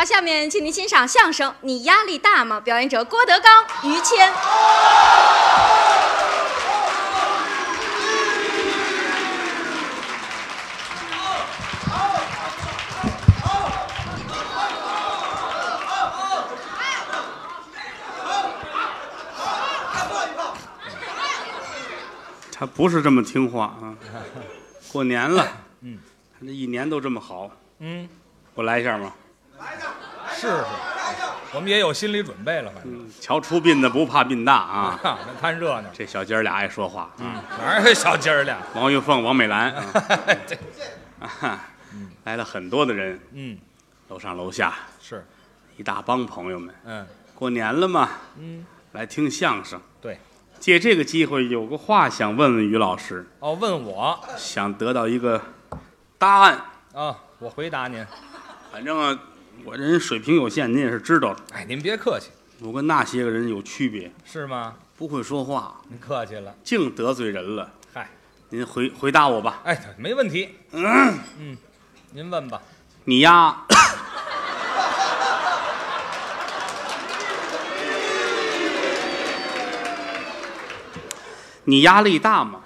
好，下面请您欣赏相声《你压力大吗》，表演者郭德纲、于谦。 他不是这么听话啊！过年了，他这一年都这么好，我来一下吗？ 试试，我们也有心理准备了，反正。 瞧出殡的不怕殡大啊！ 看热闹。 这小姐儿俩爱说话， 哪有小鸡儿俩？ 王玉凤、王美兰，来了很多的人，楼上楼下是一大帮朋友们，过年了嘛，来听相声， 对。 借这个机会，有个话想问问于老师。 哦，问我， 想得到一个答案啊，我回答您。 反正啊，我这人水平有限，您也是知道的。 哎，您别客气， 我跟那些个人有区别。 是吗？ 不会说话， 您客气了， 净得罪人了。 嗨， 您回答我吧。 哎，没问题。您问吧。 你呀。你压力大吗？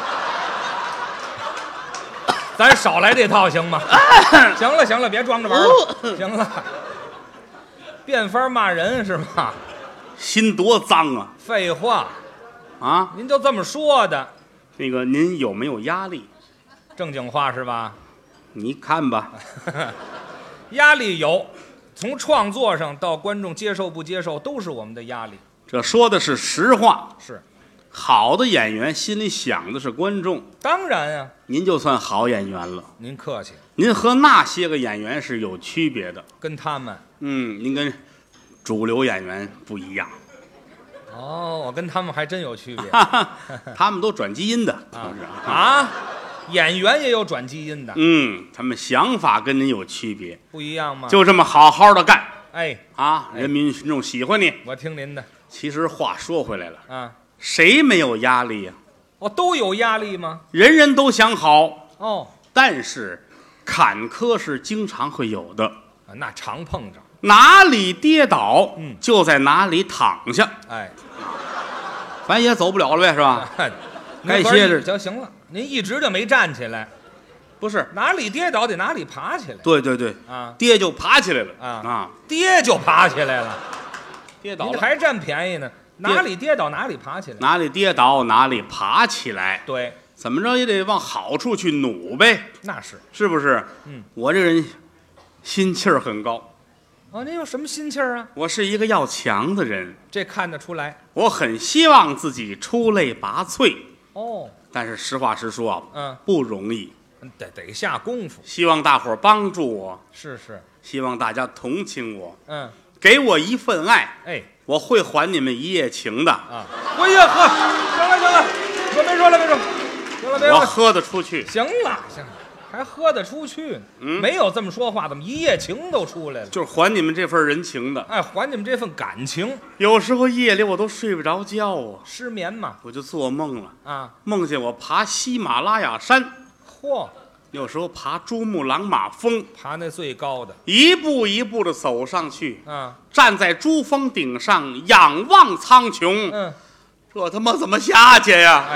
咱少来这套行吗？行了，别装着玩了。行了，变法骂人是吗？ 心多脏啊！ 废话啊， 您就这么说的。 那个，您有没有压力？ 正经话是吧？ 你看吧， 压力有，从创作上到观众接受不接受，都是我们的压力。 这说的是实话。 是。 好的演员心里想的是观众， 当然呀， 您就算好演员了。 您客气， 您和那些个演员是有区别的， 跟他们， 您跟主流演员不一样。 哦，我跟他们还真有区别， 他们都转基因的演员也有转基因的， 他们想法跟您有区别， 不一样吗？ 就这么好好的干，人民群众喜欢你。 我听您的。 其实话说回来了，谁没有压力呀？ 都有压力吗？ 人人都想好但是坎坷是经常会有的， 那常碰着， 哪里跌倒，就在哪里躺下，咱也走不了了呗，是吧？该歇着就行了。您一直就没站起来， 不是哪里跌倒得哪里爬起来。 对跌就爬起来了跌就爬起来了， 跌倒了您还占便宜呢。哪里跌倒哪里爬起来， 哪里跌倒哪里爬起来。 对， 怎么着也得往好处去努呗。 那是， 是不是？我这人心气儿很高。 您有什么心气儿啊？ 我是一个要强的人， 这看得出来。 我很希望自己出类拔萃。但是实话实说不容易， 得下功夫。 希望大伙儿帮助我， 是， 希望大家同情我， 给我一份爱，我会还你们一夜情的我也喝，行了，别说了，行了，别我喝得出去。 行了，还喝得出去呢？没有这么说话，怎么一夜情都出来了？ 就是还你们这份人情的， 还你们这份感情。 有时候夜里我都睡不着觉失眠嘛， 我就做梦了梦见我爬喜马拉雅山，有时候爬珠穆朗玛峰， 爬那最高的， 一步一步的走上去， 站在珠峰顶上仰望苍穹，这他妈怎么下去呀？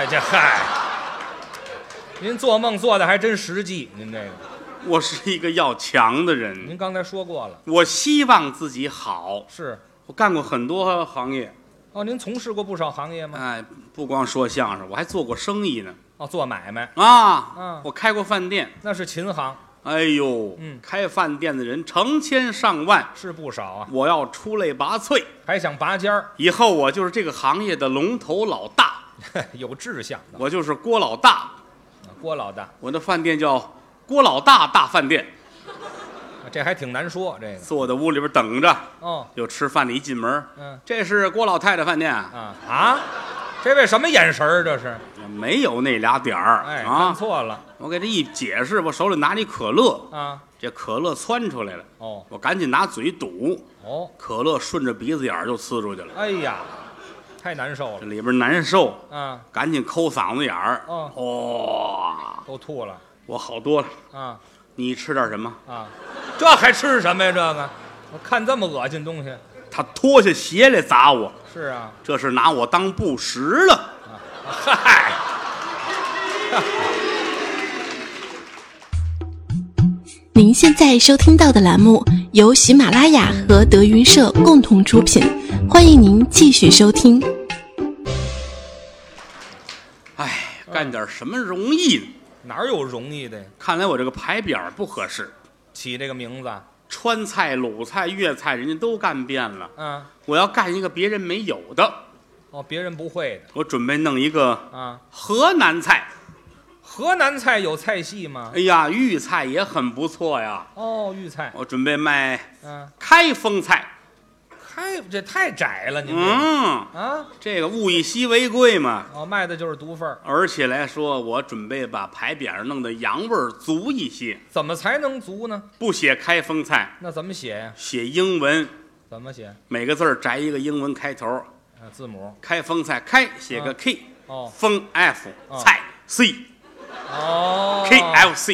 您做梦做的还真实际，您这个。 我是一个要强的人。 您刚才说过了。 我希望自己好。 是。 我干过很多行业。 您从事过不少行业吗？ 不光说相声，我还做过生意呢。 做买卖我开过饭店。 那是琴行。 哎呦，开饭店的人成千上万， 是不少啊。 我要出类拔萃， 还想拔尖儿。 以后我就是这个行业的龙头老大， 有志向的。 我就是郭老大。 郭老大， 我的饭店叫郭老大大饭店。 这还挺难说，这个坐在屋里边等着。有吃饭的一进门，这是郭老太太饭店这位什么眼神儿？这是没有那俩点儿。 看错了。 我给这一解释，我手里拿了一可乐这可乐窜出来了。我赶紧拿嘴堵。可乐顺着鼻子眼儿就呲出去了。 哎呀，太难受了， 这里边难受赶紧抠嗓子眼儿。 都吐了。 我好多了你吃点什么这还吃什么呀？这个我看这么恶心东西， 他脱下鞋来砸我。 是啊， 这是拿我当布什了。 嗨。 您现在收听到的栏目由喜马拉雅和德云社共同出品，欢迎您继续收听。 哎，干点什么容易呢？ 哪有容易的呀？ 看来我这个牌匾不合适， 起这个名字。 川菜、鲁菜、粤菜，人家都干遍了。我要干一个别人没有的。 哦，别人不会的。 我准备弄一个河南菜。 河南菜有菜系吗？ 哎呀，豫菜也很不错呀。 哦，豫菜。 我准备卖开封菜。 这太窄了，您这个物以稀为贵嘛。 哦，卖的就是独份儿。 而且来说，我准备把牌匾上弄得洋味儿足一些。 怎么才能足呢？ 不写开封菜， 那怎么写呀？ 写英文。 怎么写？ 每个字儿摘一个英文开头。 字母。 开封菜，开写个 K， 封 F， 菜 C， KFC。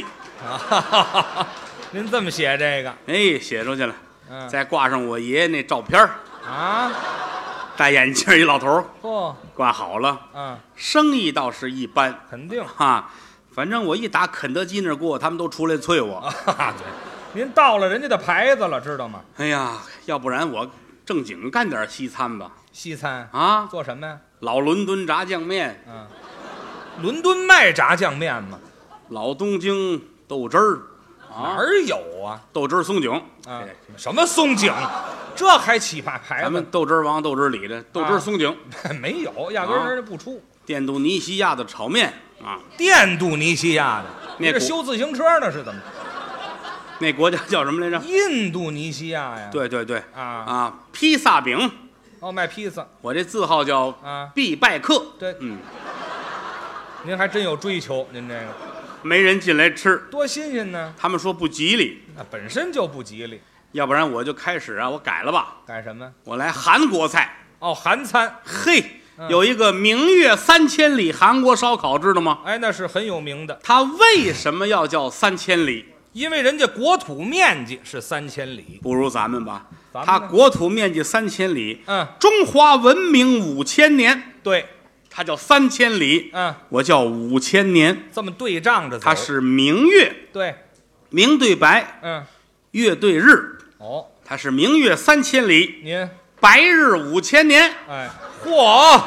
您这么写这个？ 哎，写出去了。再挂上我爷爷那照片戴眼镜一老头挂好了。生意倒是一般， 肯定反正我一打肯德基那儿过，他们都出来催我。 对，您盗了人家的牌子了，知道吗？ 哎呀，要不然我正经干点西餐吧。 西餐做什么呀？ 老伦敦炸酱面。 伦敦卖炸酱面吗？ 老东京豆汁儿。 哪儿有啊？ 豆汁松井什么松井？这还起牌子？ 咱们豆汁王、豆汁里的豆汁松井没有，压根儿人家不出。 电度尼西亚的炒面电度尼西亚的，那是修自行车呢，是怎么？ 那国家叫什么来着？ 印度尼西亚呀。 对披萨饼。 卖披萨。我这字号叫必拜客。 对，您还真有追求，您这个。 没人进来吃， 多新鲜呢！ 他们说不吉利， 那本身就不吉利。 要不然我就开始我改了吧。 改什么？ 我来韩国菜。 韩餐。 嘿，有一个明月3000里韩国烧烤，知道吗？ 哎，那是很有名的。 它为什么要叫3000里？ 因为人家国土面积是3000里， 不如咱们吧。它国土面积3000里，中华文明5000年。 对。 它叫3000里，我叫5000年， 这么对仗着走。 它是明月， 对， 明对白，月对日，它是明月3000里， 您白日5000年， 哎，嚯！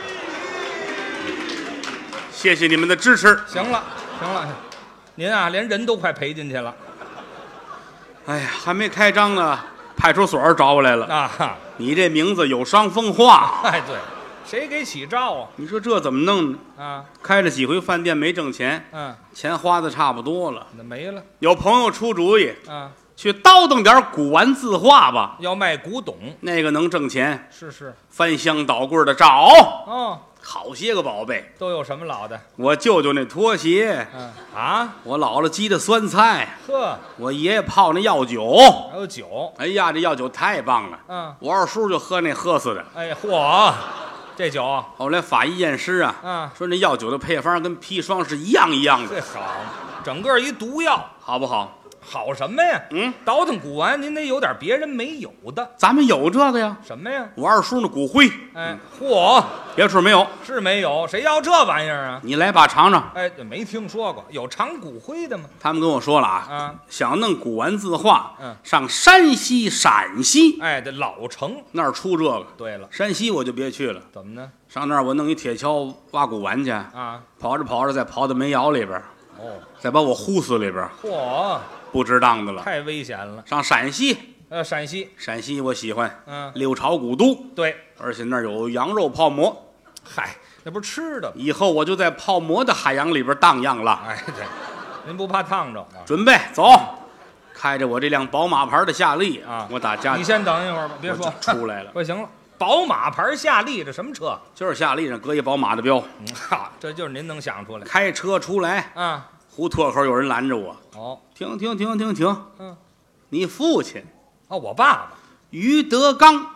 谢谢你们的支持。 行了，您连人都快赔进去了。 哎呀，还没开张呢，派出所找我来了你这名字有伤风化。 哎，对。谁给起照啊？ 你说这怎么弄呢？开了几回饭店没挣钱，钱花的差不多了， 那没了。 有朋友出主意，去倒腾点古玩字画吧， 要卖古董， 那个能挣钱。 是， 翻箱倒柜的找，好些个宝贝。 都有什么老的？ 我舅舅那拖鞋，我姥姥鸡的酸菜，我爷爷泡那药酒， 还有酒。 哎呀，这药酒太棒了，我二叔就喝那喝死的。 哎，嚯！这酒后来法医验尸说那药酒的配方跟砒霜是一样的。 这好，整个一毒药， 好不好？ 好什么呀？倒腾古玩您得有点别人没有的。 咱们有这个呀。 什么呀？ 我二叔那骨灰。 哎，嚯！ 别处没有， 是没有，谁要这玩意儿啊？ 你来把尝尝。 哎，没听说过有尝骨灰的吗？ 他们跟我说了想弄古玩字画，上山西、陕西， 哎，这老城那儿出这个。 对了， 山西我就别去了。 怎么呢？ 上那儿我弄一铁锹挖古玩去跑着再跑到煤窑里边，再把我呼死里边。 嚯！ 不值当的了， 太危险了。 上陕西， 陕西我喜欢，六朝古都， 对， 而且那儿有羊肉泡馍， 嗨，那不是吃的吗？ 以后我就在泡馍的海洋里边荡漾了。 哎，对，您不怕烫着？ 准备走，开着我这辆宝马牌的夏利我打家。 你先等一会儿吧，别说出来了。 不行了，宝马牌夏利这什么车？ 就是夏利上搁一宝马的标。 这就是您能想出来。 开车出来胡同口有人拦着我。停！你父亲我爸爸于德刚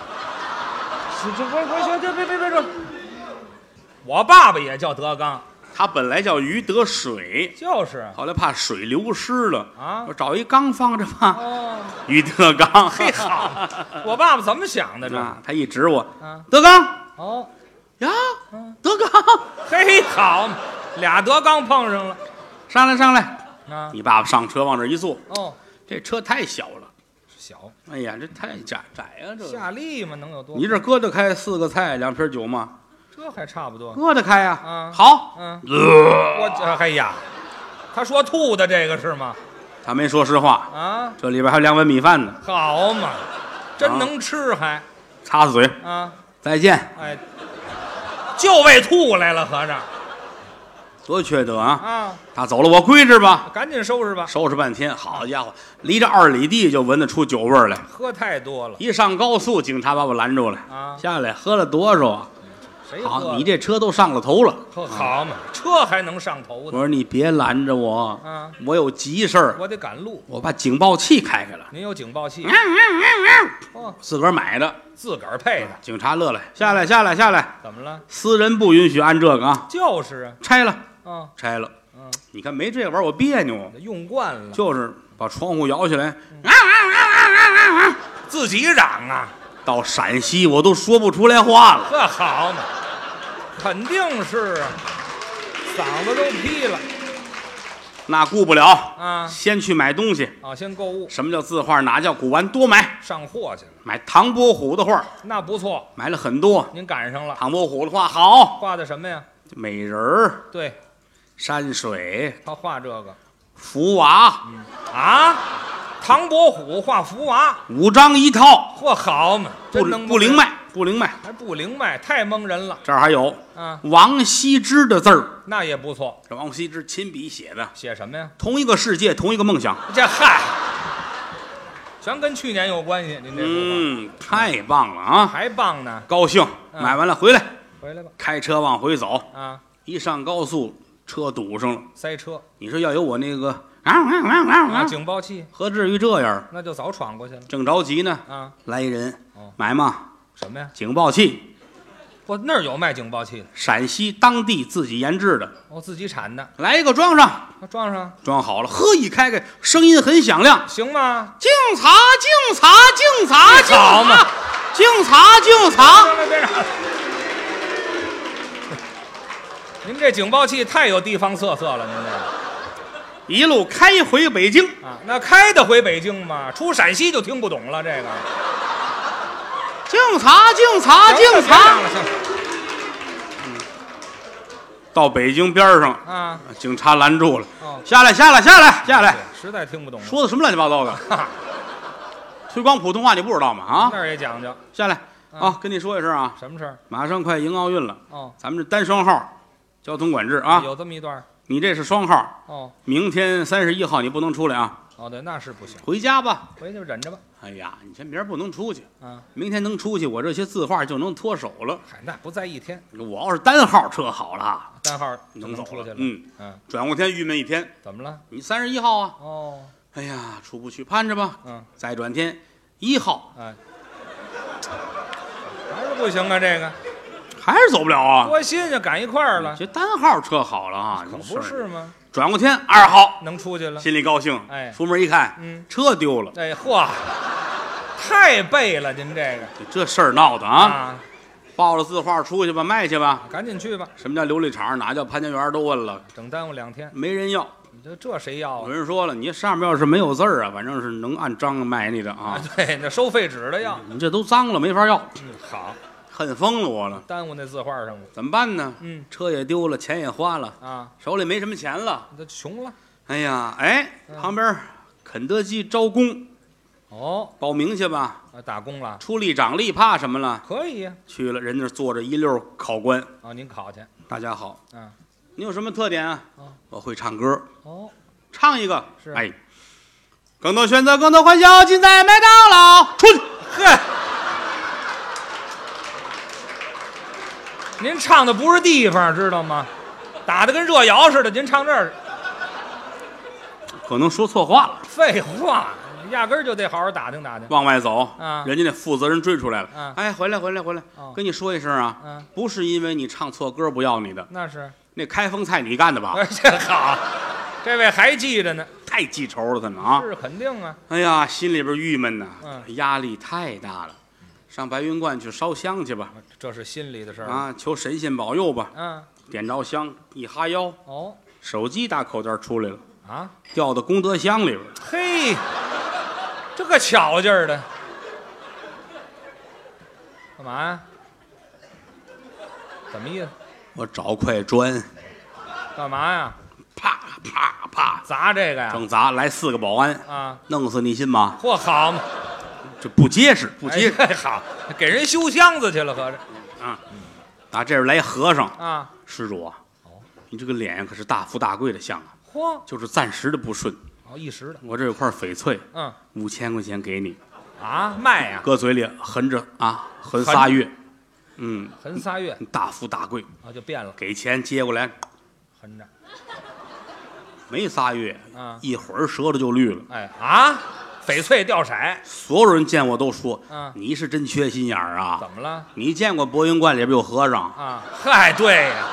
这别，我爸爸也叫德刚。 他本来叫于德水， 就是后来怕水流失了啊， 我找一缸放着吧。 哦， 于德刚， 嘿好，我爸爸怎么想的这？ 他一指我， 啊， 德刚， 哦呀，德刚， 嘿好，俩德刚碰上了， 上来上来啊！ 你爸爸上车往这一坐， 哦， 这车太小了， 小， 哎呀，这太窄啊！这夏利嘛，能有多？ 你这搁得开4个菜2瓶酒吗？ 这还差不多， 搁得开呀。 啊， 好， 我哎呀，他说吐的这个是吗？ 他没说实话啊， 这里边还有2碗米饭呢。 好嘛，真能吃还擦擦嘴啊！ 再见。 哎，就为吐来了，合着多缺德啊！ 啊， 他走了，我归置吧。 赶紧收拾吧。 收拾半天，好家伙，离着2里地就闻得出酒味儿来。 喝太多了， 一上高速，警察把我拦住了啊！ 下来，喝了多少啊？ 谁喝好，你这车都上了头了。 好嘛，车还能上头的？ 我说你别拦着我， 啊， 我有急事儿， 我得赶路。 我把警报器开开了。 您有警报器？哦， 自个儿买的， 自个儿配的。 警察乐了，下来，下来，下来！ 怎么了？ 私人不允许按这个啊！ 就是啊， 拆了， 啊， 拆了。你看没这个玩意儿我别扭， 用惯了， 就是把窗户摇起来， 自己嚷啊。 到陕西我都说不出来话了。 这好嘛，肯定是啊，嗓子都劈了那顾不了啊！ 先去买东西。 啊，先购物， 什么叫字画？哪叫古玩？多买， 上货去了。 买唐伯虎的画， 那不错， 买了很多。 您赶上了。 唐伯虎的画好， 画的什么呀？ 美人儿、 对， 山水、 他画这个福娃， 啊。唐伯虎画福娃 5张一套， 嚯，好嘛，真能不灵卖，不灵卖。 还不灵卖，太蒙人了这儿还有啊！ 王羲之的字儿， 那也不错。 这王羲之亲笔写的， 写什么呀？ 同一个世界，同一个梦想。 这嗨，全跟去年有关系。您这太棒了啊！ 还棒呢， 高兴，买完了回来， 回来吧。 开车往回走啊， 一上高速，车堵上了， 塞车。 你说要有我那个警报器， 何至于这样？ 那就早闯过去了。 正着急呢， 啊， 来一人， 哦买嘛， 什么呀？ 警报器， 我那儿有卖警报器的， 陕西当地自己研制的， 我自己产的。 来一个装上， 装上， 装好了，呵，一开开，声音很响亮， 行吗？ 警察，警察，警察，警好嘛察，警察，警察。 行了，别嚷了。您这警报器太有地方特色了，您这一路开回北京， 啊，那开得回北京吗？出陕西就听不懂了，这个。 警察，警察，警察。 行了， 到北京边上啊， 警察拦住了， 哦， 下来，下来，下来，下来！ 实在听不懂了。 说的什么乱七八糟的？推广普通话你不知道吗？啊， 那儿也讲究。 下来啊，跟你说一声啊， 什么事儿？ 马上快迎奥运了， 哦， 咱们这单双号交通管制啊， 有这么一段。 你这是双号， 哦， 明天31号你不能出来啊。 哦，对，那是不行， 回家吧， 回去忍着吧。 哎呀，你这明儿不能出去， 啊， 明天能出去，我这些字画就能脱手了。 嗨，那不在一天， 我要是单号车好了， 单号能走出去了。 转过天郁闷一天。 怎么了？ 你31号啊？ 哦， 哎呀，出不去，盼着吧。再转天1号， 哎，还是不行啊，这个还是走不了啊。 多新鲜，赶一块儿了。 这单号车好了啊， 可不是吗？ 转过天2号能出去了， 心里高兴。 哎， 出门一看，车丢了。 哎，嚯，太背了，您这个这事儿闹的啊！抱着字画出去吧，卖去吧， 赶紧去吧。 什么叫琉璃厂？哪叫潘家园？都问了， 整耽误2天， 没人要。 这谁要啊？ 有人说了，你上面要是没有字儿啊，反正是能按章卖你的啊。 对，那收废纸的要。 你这都脏了，没法要。 好， 恨疯了我了， 耽误那字画上了。 怎么办呢？车也丢了，钱也花了啊， 手里没什么钱了， 这穷了。 哎呀，哎，旁边肯德基招工， 哦， 报名去吧。 打工了， 出力长力怕什么了？ 可以呀。 去了，人家坐着一溜考官。 啊，您考去。 大家好，你有什么特点啊？我会唱歌。 哦， 唱一个。 是。 哎，更多选择，更多欢笑，尽在麦当劳。出去。 呵。您唱的不是地方，知道吗？打的跟热窑似的，您唱这儿， 可能说错话了。 废话，压根儿就得好好打听打听。 往外走啊， 人家那负责人追出来了。 啊， 哎，回来，跟你说一声啊，不是因为你唱错歌不要你的， 那是那开封菜你干的吧？ 这好，这位还记着呢， 太记仇了，他们啊！ 是肯定啊。 哎呀，心里边郁闷呐，压力太大了。上白云观去烧香去吧， 这是心里的事儿啊，求神仙保佑吧。点着香一哈腰，手机打口袋出来了啊，掉到功德箱里边。 嘿，这个巧劲儿的，干嘛呀？怎么意思？ 我找块砖， 干嘛呀？ 啪啪啪砸这个呀？ 正砸，来4个保安啊，弄死你信吗？ 嚯，好嘛！ 这不结实，不结实。 哎，好，给人修箱子去了，合着。 啊，打这边来和尚啊， 施主啊，你这个脸可是大富大贵的相啊。 嚯， 就是暂时的不顺。 一时的。 我这有块翡翠，5000块钱给你。 啊，卖呀？ 搁嘴里含着啊，含仨月。 含仨月， 大富大贵啊，就变了。 给钱接过来， 含着。 没仨月啊，一会儿舌头就绿了。 哎啊！翡翠掉色， 所有人见我都说：“你是真缺心眼儿啊！” 怎么了？ 你见过博云观里边有和尚啊？嗨，对呀，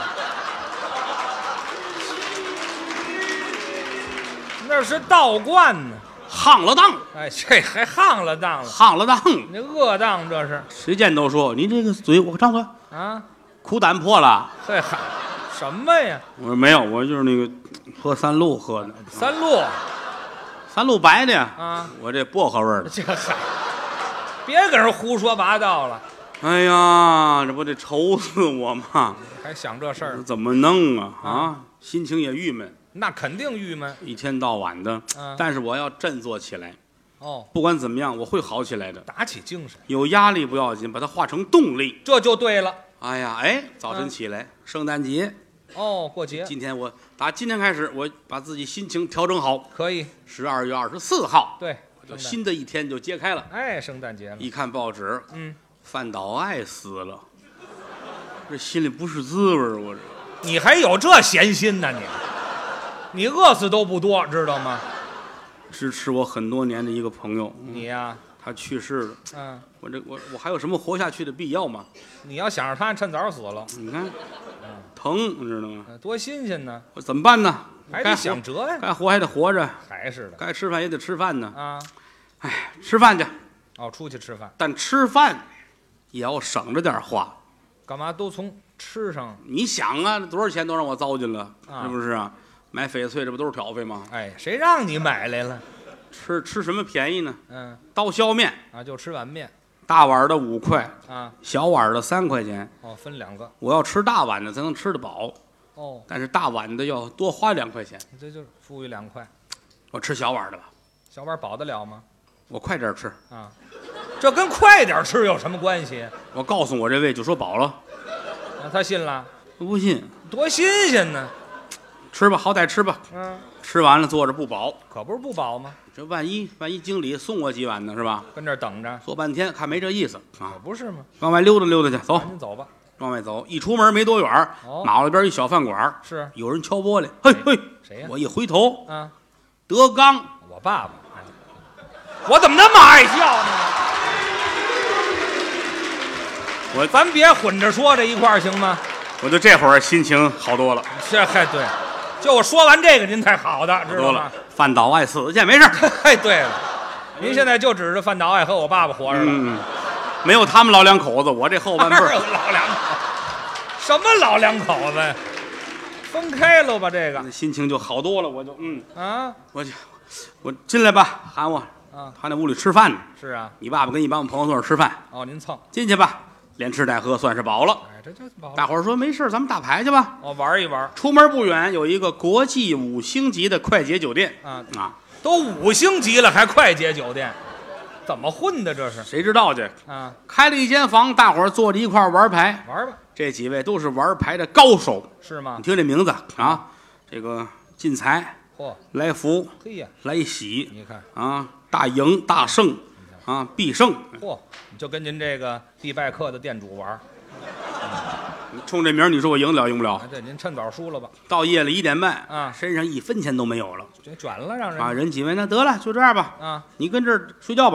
那是道观呢， 夯了当。 哎，这还夯了当了， 夯了当， 那恶当这是。 谁见都说你这个嘴，我张嘴啊， 苦胆破了。 这还什么呀？ 我说没有，我就是那个喝三鹿喝的。三鹿白的呀，啊，我这薄荷味儿的。 这嗨，别跟人胡说八道了。 哎呀，这不得愁死我吗？ 还想这事儿？ 怎么弄啊？啊，心情也郁闷。 那肯定郁闷， 一天到晚的。但是我要振作起来。 哦， 不管怎么样，我会好起来的。 打起精神， 有压力不要紧，把它化成动力， 这就对了。 哎呀，哎，早晨起来，圣诞节。 哦，过节。 今天我打今天开始，我把自己心情调整好。 可以。 12月24号， 对， 就新的一天就揭开了。 哎，圣诞节了。 一看报纸，范岛爱死了，这心里不是滋味儿。我这， 你还有这闲心呢？你饿死都不多，知道吗？ 支持我很多年的一个朋友， 你呀， 他去世了。我还有什么活下去的必要吗？ 你要想着他，趁早死了。 你看。疼，你知道吗？ 多新鲜呢！ 我怎么办呢？ 还得想辙呀。 该活还得活着， 还是的。 该吃饭也得吃饭呢。 啊， 哎，吃饭去。 哦，出去吃饭。 但吃饭也要省着点花。 干嘛都从吃上？ 你想啊，多少钱都让我糟践了，是不是啊？买翡翠这不都是挑费吗？ 哎，谁让你买来了？ 吃什么便宜呢？刀削面啊，就吃碗面。 大碗的5块啊， 小碗的3块钱。 哦，分2个。 我要吃大碗的才能吃得饱。 哦， 但是大碗的要多花2块钱。 这就是富裕2块。 我吃小碗的吧。 小碗饱得了吗？ 我快点吃啊，这跟快点吃有什么关系？ 我告诉我这位就说饱了。 啊，他信了？ 不信。 多新鲜呢！ 吃吧，好歹吃吧。吃完了坐着不饱， 可不是不饱吗？ 这万一经理送我几碗呢，是吧？ 跟这儿等着， 坐半天，看没这意思啊， 可不是吗？ 往外溜达溜达去，走， 您走吧。 往外走，一出门没多远，马路边一小饭馆， 是有人敲玻璃，嘿嘿， 谁呀？ 我一回头， 啊， 德刚， 我爸爸，我怎么那么爱笑呢？咱别混着说这一块儿行吗？ 我就这会儿心情好多了。 这还对，就我说完这个，您才好的，知道吗？ 范岛爱死去，没事。 哎，对了，您现在就指着范岛爱和我爸爸活着了。 没有他们老两口子，我这后半辈儿老两口，什么老两口子呀？分开了吧，这个心情就好多了。我就我进来吧，喊我啊， 他那屋里吃饭呢。 是啊， 你爸爸跟一帮朋友坐那吃饭。 哦，您蹭进去吧，连吃带喝，算是饱了。 哎，这就饱了。 大伙儿说没事，咱们打牌去吧。 哦，玩一玩。 出门不远有一个国际5星级的快捷酒店啊， 都5星级了还快捷酒店，怎么混的这是？ 谁知道去啊？ 开了一间房，大伙儿坐着一块玩牌。 玩吧。 这几位都是玩牌的高手， 是吗？ 你听这名字啊，这个进财，来福， 嘿呀， 来喜， 你看啊，大赢大胜，啊，必胜。 嚯，你就跟您这个必败客的店主玩。 冲这名你说我赢不了？ 对，您趁早输了吧。 到夜里1点半啊， 身上1分钱都没有了， 这卷了让人啊，人几位那得了，就这样吧啊，你跟这儿睡觉吧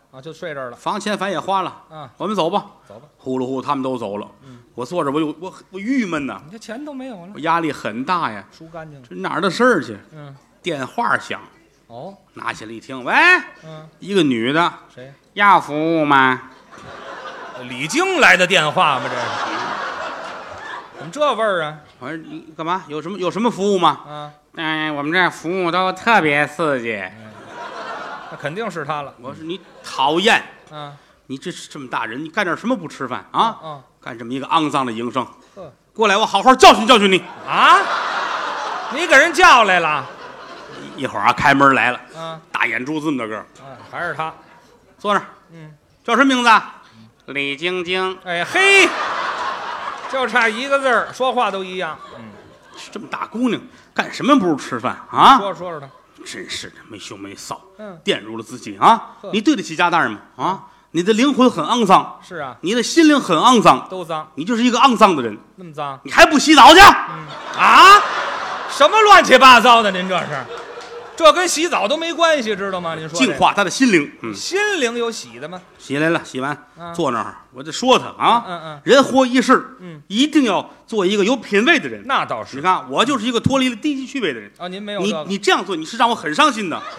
啊，就睡这儿了。 房钱反也花了，我们走吧， 走吧。 呼噜呼，他们都走了，我坐着我郁闷呐， 你这钱都没有了， 我压力很大呀， 输干净了。 这哪儿的事儿去？电话响， 哦， 拿起来一听，喂，一个女的， 谁？ 要服务吗？ 李菁来的电话吗？这是？怎么这味儿啊？ 我说你干嘛？有什么服务吗？我们这服务都特别刺激。 那肯定是他了。 我说你讨厌，你这么大人，你干点什么不吃饭啊？干这么一个肮脏的营生，过来我好好教训教训你啊！你给人叫来了？ 一会儿啊，开门来了，大眼珠这么大个， 还是他， 坐那儿，叫什么名字？李晶晶。 哎嘿，就差一个字儿，说话都一样。 这么大姑娘，干什么不是吃饭啊？ 说他， 真是的，没羞没臊，玷辱了自己啊！你对得起家大人吗？啊，你的灵魂很肮脏。 是啊， 你的心灵很肮脏， 都脏。 你就是一个肮脏的人。 那么脏， 你还不洗澡去？ 啊？什么乱七八糟的？您这是？这跟洗澡都没关系，知道吗？您说净化他的心灵。 心灵有洗的吗？ 洗来了，洗完坐那儿，我就说他啊，人活一世，一定要做一个有品位的人。 那倒是。 你看，我就是一个脱离了低级趣味的人。 您没有你这样做，你是让我很伤心的。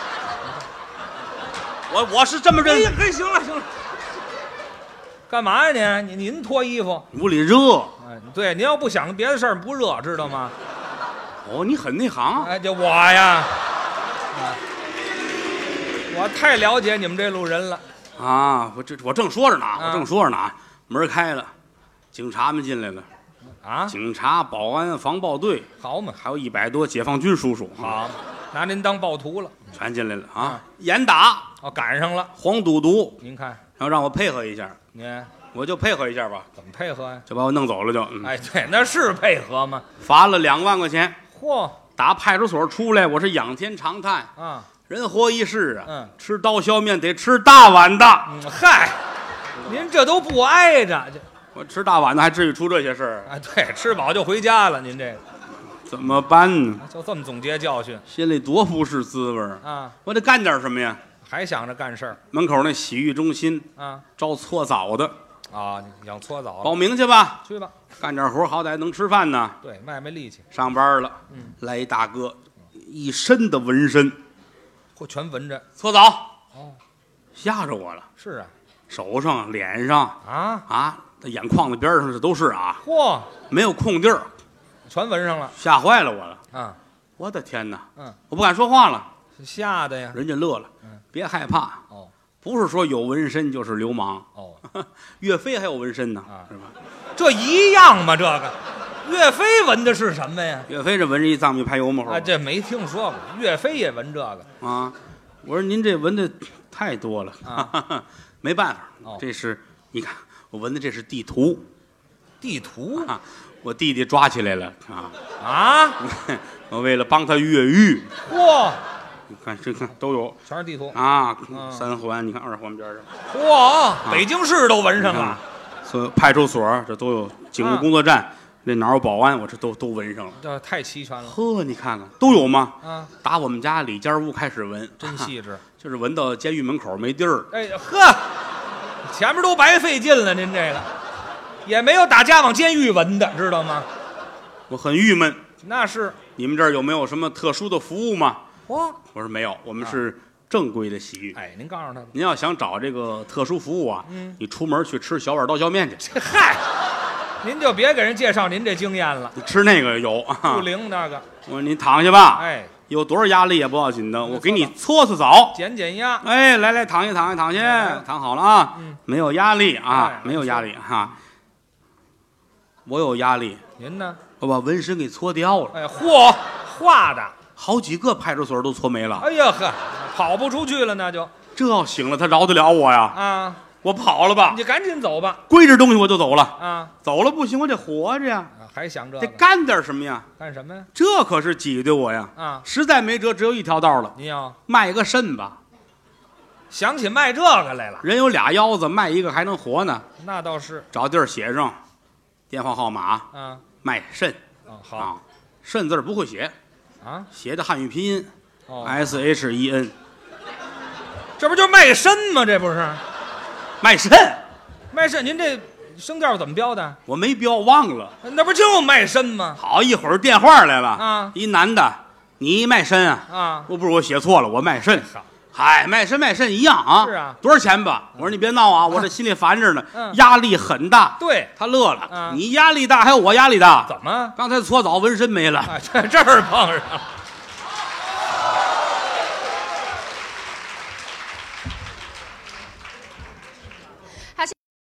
我是这么认为。 嘿，行了，干嘛呀您脱衣服？ 屋里热。 对，您要不想别的事儿不热，知道吗？ 哦，你很内行。 哎，就我呀，我太了解你们这路人了啊！我正说着呢，门开了，警察们进来了。警察、保安、防暴队， 好嘛， 还有100多解放军叔叔， 好，拿您当暴徒了， 全进来了啊！严打赶上了， 黄赌毒， 您看， 然后让我配合一下，我就配合一下吧。 怎么配合呀？ 就把我弄走了就。 哎，对，那是配合吗？ 罚了2万块钱。 嚯！ 打派出所出来，我是仰天长叹啊！ 人活一世啊，吃刀削面得吃大碗的。 嗨，您这都不挨着， 我吃大碗的还至于出这些事儿？ 啊，对，吃饱就回家了。您这个怎么办呢？ 就这么总结教训， 心里多不是滋味啊！ 我得干点什么呀？ 还想着干事儿。 门口那洗浴中心招搓澡的啊，养搓澡， 报名去吧， 去吧。 干点活好歹能吃饭呢。 对，卖力气。 上班了，来一大哥，一身的纹身， 全纹着搓澡。吓着我了。 是啊， 手上、脸上眼眶子边上这都是啊。 嚯， 没有空地儿， 全纹上了， 吓坏了我了。我的天哪！我不敢说话了， 吓得呀。 人家乐了，别害怕。不是说有纹身就是流氓。岳飞还有纹身呢，是吧？ 这一样吗？这个岳飞纹的是什么呀？ 岳飞这纹着一藏米排油嘛， 这没听说过。岳飞也纹这个啊？我说您这纹的太多了没办法。这是你看我纹的这是地图。 地图啊？我弟弟抓起来了我为了帮他越狱。 嚯！ 你看这看都有， 全是地图啊！3环，你看2环边上。 嚯！北京市都纹上了。 所派出所这都有，警务工作站那哪有保安，我这都纹上了。 这太齐全了。 呵，你看看都有吗？打我们家里间屋开始纹， 真细致。 就是纹到监狱门口没地儿。 哎呵，前面都白费劲了，您这个也没有打架往监狱纹的，知道吗？ 我很郁闷。 那是。 你们这儿有没有什么特殊的服务吗？ 我说没有，我们是正规的洗浴。 哎，您告诉他， 您要想找这个特殊服务啊，你出门去吃小碗刀削面去。 嗨，您就别给人介绍您这经验了。 你吃那个有不灵那个。 我说您躺下吧， 哎， 有多少压力也不要紧的，我给你搓搓澡， 减压。 哎，来躺下，躺好了啊，没有压力啊，没有压力哈。我有压力。 您呢？ 我把纹身给搓掉了。 哎，嚯，画的。 好几个派出所都搓没了。 哎呀呵，跑不出去了，那就。 这要醒了，他饶得了我呀？我跑了吧。 你赶紧走吧。 归置东西我就走了。走了不行，我得活着呀。 还想这得干点什么呀？ 干什么呀？ 这可是挤兑我呀。实在没辙，只有一条道了。 您要卖个肾吧？ 想起卖这个来了。 人有俩腰子，卖一个还能活呢。 那倒是。 找地儿写上电话号码。卖肾。 好。 肾字不会写。写的汉语拼音，SHEN， 这不就卖肾吗？这不是卖肾， 卖肾。您这声调怎么标的？ 我没标，忘了。 那不就卖肾吗？ 好，一会儿电话来了啊， 一男的，你卖肾啊？ 啊， 不是我写错了，我卖肾。嗨，卖肾一样啊。 是啊， 多少钱吧？我说你别闹啊，我这心里烦着呢， 嗯， 压力很大。 对， 他乐了。你压力大，还有我压力大？ 怎么？ 刚才搓澡纹身没了。 这儿碰上了。